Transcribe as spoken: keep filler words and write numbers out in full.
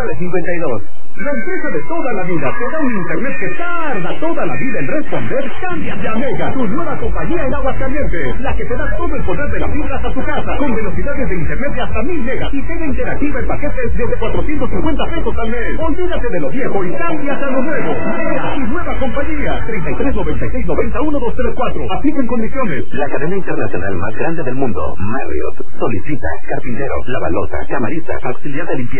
nueve cinco dos. La empresa de toda la vida te da un internet que tarda toda la vida en responder. Cámbiate a Mega, tu nueva compañía en Aguascalientes, la que te da todo el poder de la fibra hasta tu casa, con velocidades de internet de hasta mil megas y tele interactiva en paquetes desde cuatrocientos cincuenta pesos al mes. Olvídate de lo viejo y cámbiate a lo nuevo. Mega y nueva compañía. treinta y tres noventa y seis noventa uno dos tres cuatro. Apliquen condiciones. La cadena internacional más grande del mundo, Marriott, solicita carpinteros, lavalosa, camaristas, auxiliar de limpieza.